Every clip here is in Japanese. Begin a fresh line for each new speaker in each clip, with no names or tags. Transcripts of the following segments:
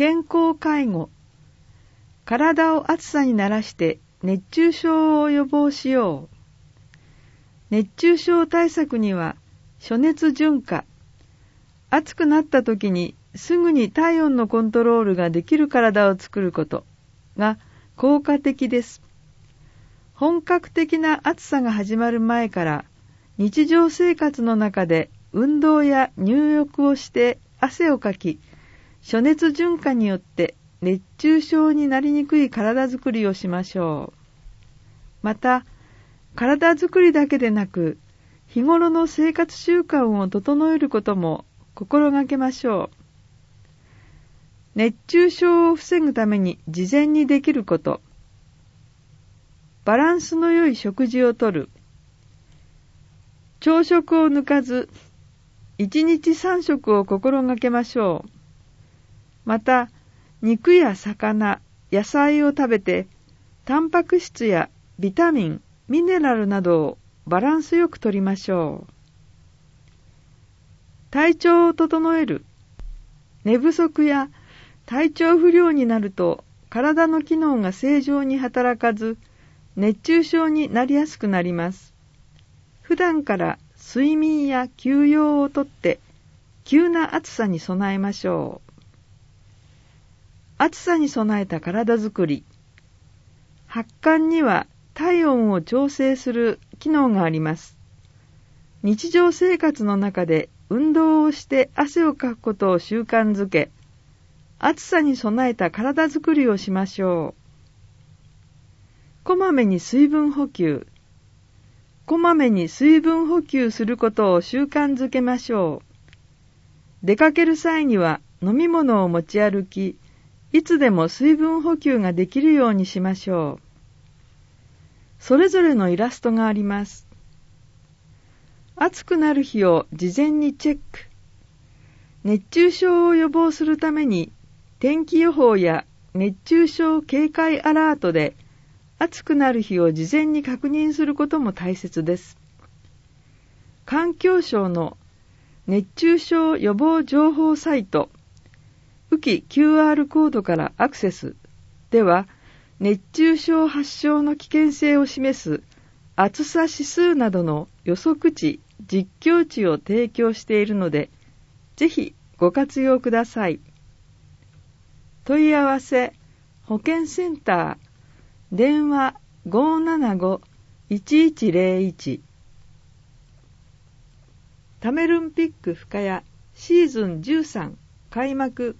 健康介護。体を暑さに慣らして熱中症を予防しよう。熱中症対策には暑熱順化。暑くなった時にすぐに体温のコントロールができる体を作ることが効果的です。本格的な暑さが始まる前から日常生活の中で運動や入浴をして汗をかき、暑熱順化によって熱中症になりにくい体づくりをしましょう。また、体づくりだけでなく、日頃の生活習慣を整えることも心がけましょう。熱中症を防ぐために事前にできること。バランスの良い食事をとる。朝食を抜かず、1日3食を心がけましょう。また、肉や魚、野菜を食べて、タンパク質やビタミン、ミネラルなどをバランスよくとりましょう。体調を整える。寝不足や体調不良になると、体の機能が正常に働かず、熱中症になりやすくなります。普段から睡眠や休養をとって、急な暑さに備えましょう。暑さに備えた体づくり。発汗には体温を調整する機能があります。日常生活の中で運動をして汗をかくことを習慣づけ、暑さに備えた体づくりをしましょう。こまめに水分補給。こまめに水分補給することを習慣づけましょう。出かける際には飲み物を持ち歩き、いつでも水分補給ができるようにしましょう。それぞれのイラストがあります。暑くなる日を事前にチェック。熱中症を予防するために、天気予報や熱中症警戒アラートで、暑くなる日を事前に確認することも大切です。環境省の熱中症予防情報サイト、浮き QR コードからアクセスでは、熱中症発症の危険性を示す暑さ指数などの予測値、実況値を提供しているので、ぜひご活用ください。問い合わせ、保健センター、電話 575-1101。タメルンピック深谷シーズン13開幕。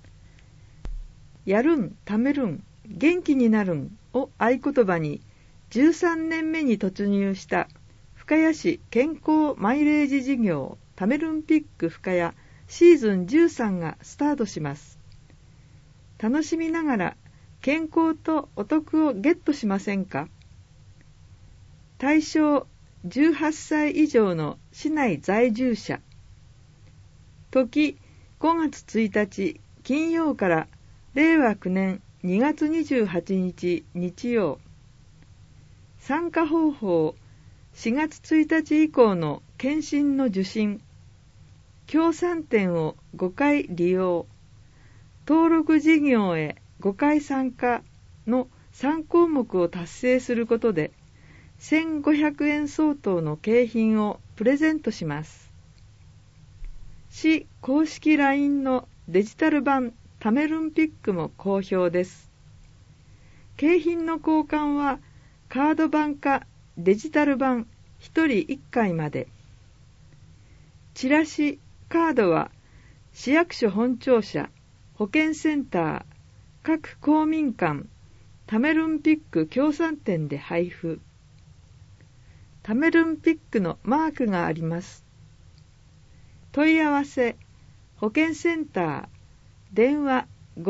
やるん、ためるん、元気になるんを合言葉に13年目に突入した深谷市健康マイレージ事業タメルンピック深谷シーズン13がスタートします。楽しみながら健康とお得をゲットしませんか？対象18歳以上の市内在住者。時5月1日金曜から令和9年2月28日日曜。参加方法4月1日以降の検診の受診。協賛店を5回利用。登録事業へ5回参加の3項目を達成することで1500円相当の景品をプレゼントします。市公式 LINE のデジタル版タメルンピックも好評です。景品の交換はカード版かデジタル版1人1回まで。チラシ、カードは市役所本庁舎、保健センター、各公民館、タメルンピック協賛店で配布。タメルンピックのマークがあります。問い合わせ、保健センター、電話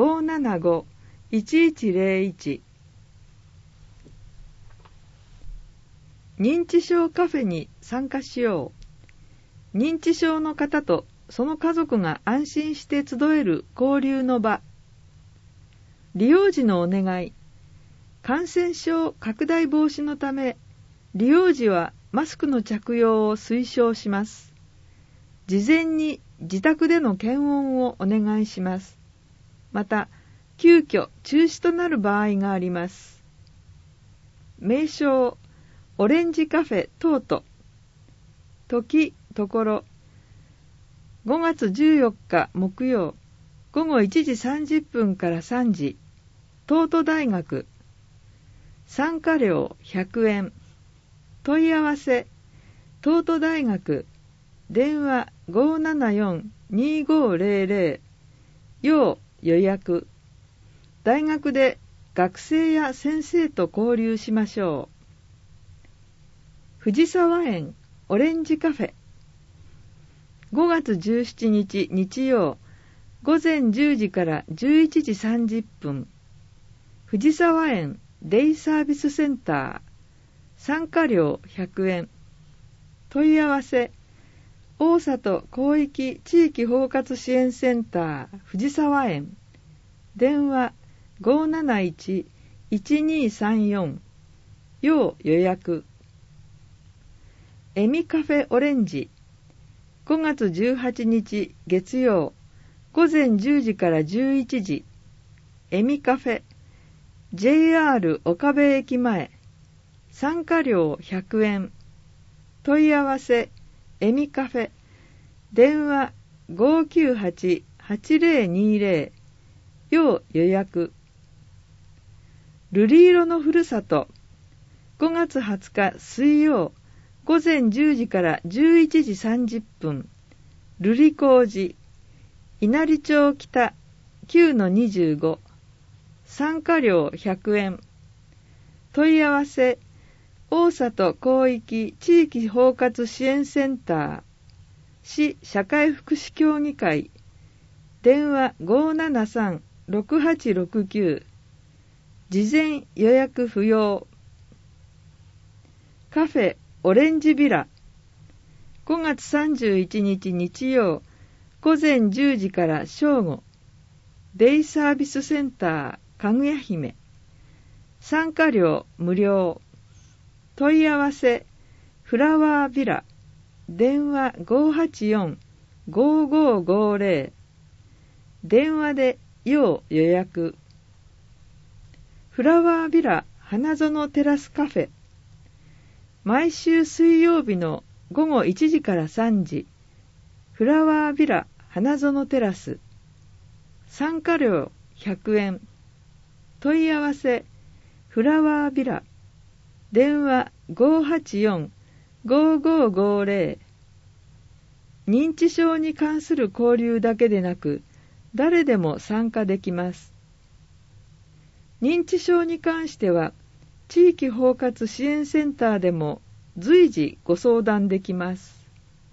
575-1101。 認知症カフェに参加しよう。認知症の方とその家族が安心して集える交流の場。利用時のお願い。感染症拡大防止のため、利用時はマスクの着用を推奨します。事前に自宅での検温をお願いします。 また急遽中止となる場合があります。名称オレンジカフェトート。時ところ5月14日木曜午後1時30分から3時、東都大学。参加料100円。問い合わせ東都大学、電話 574-2500。要予約。大学で学生や先生と交流しましょう。藤沢園オレンジカフェ。5月17日日曜午前10時から11時30分。藤沢園デイサービスセンター。参加料100円。問い合わせ大里広域地域包括支援センター藤沢園。電話 571-1234。要予約。エミカフェオレンジ。5月18日月曜午前10時から11時。エミカフェ JR 岡部駅前。参加料100円。問い合わせエミカフェ。電話 598-8020。要予約。瑠璃色のふるさと。5月20日水曜午前10時から11時30分。瑠璃光寺。稲荷町北 9-25。参加料100円。問い合わせ大里広域地域包括支援センター市社会福祉協議会。電話 573-6869。事前予約不要。カフェオレンジビラ。5月31日日曜午前10時から正午。デイサービスセンターかぐや姫。参加料無料。問い合わせフラワービラ。電話 584-5550。電話で要予約。フラワービラ花園テラスカフェ。毎週水曜日の午後1時から3時。フラワービラ花園テラス。参加料100円。問い合わせフラワービラ。電話 584-5550。認知症に関する交流だけでなく、誰でも参加できます。認知症に関しては、地域包括支援センターでも随時ご相談できます。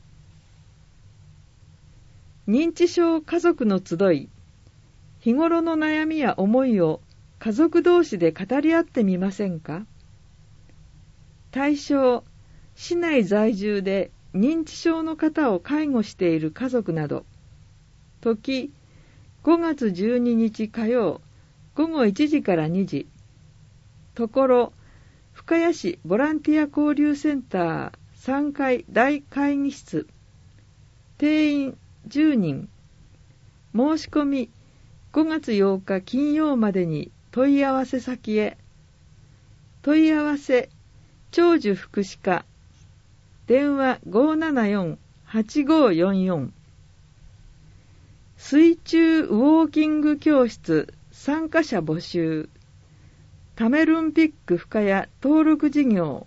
認知症家族の集い。日頃の悩みや思いを家族同士で語り合ってみませんか？対象、市内在住で認知症の方を介護している家族など。時、5月12日火曜、午後1時から2時。ところ、深谷市ボランティア交流センター3階大会議室。定員10人。申し込み5月8日金曜までに問い合わせ先へ。問い合わせ長寿福祉課。電話 574-8544。水中ウォーキング教室参加者募集。タメルンピック深谷登録事業。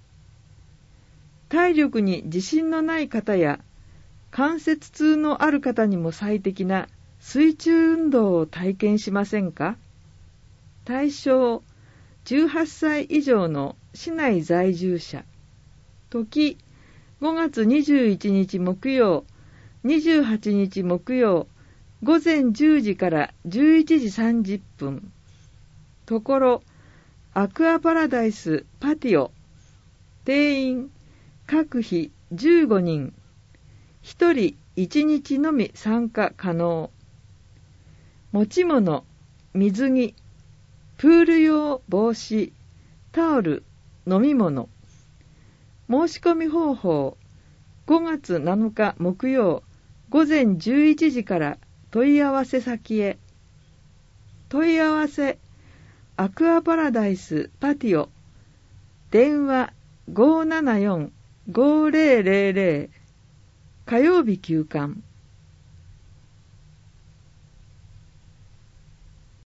体力に自信のない方や関節痛のある方にも最適な水中運動を体験しませんか？対象18歳以上の市内在住者。時5月21日木曜、28日木曜、午前10時から11時30分。ところ、アクアパラダイスパティオ。定員各日15人。1人1日のみ参加可能。持ち物、水着、プール用帽子、タオル、飲み物。申し込み方法、5月7日木曜、午前11時から問い合わせ先へ。 問い合わせアクアパラダイスパティオ、電話 574-5000、火曜日休館。